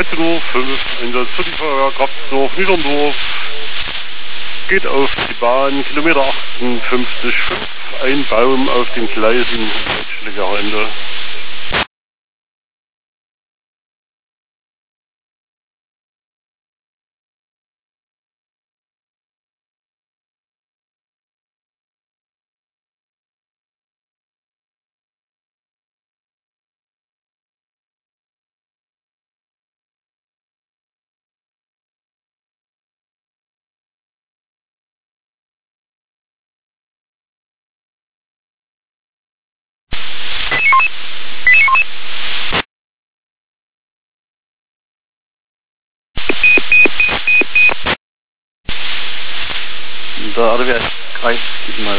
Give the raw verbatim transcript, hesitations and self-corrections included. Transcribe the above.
dreizehn Uhr fünf, Einsatz für die Feuerwehrkraft nach Niederndorf. Geht auf die Bahn, Kilometer achtundfünfzig Komma fünf, ein Baum auf den Gleisen, menschliche Hände. Der R W S Kreis, gib mal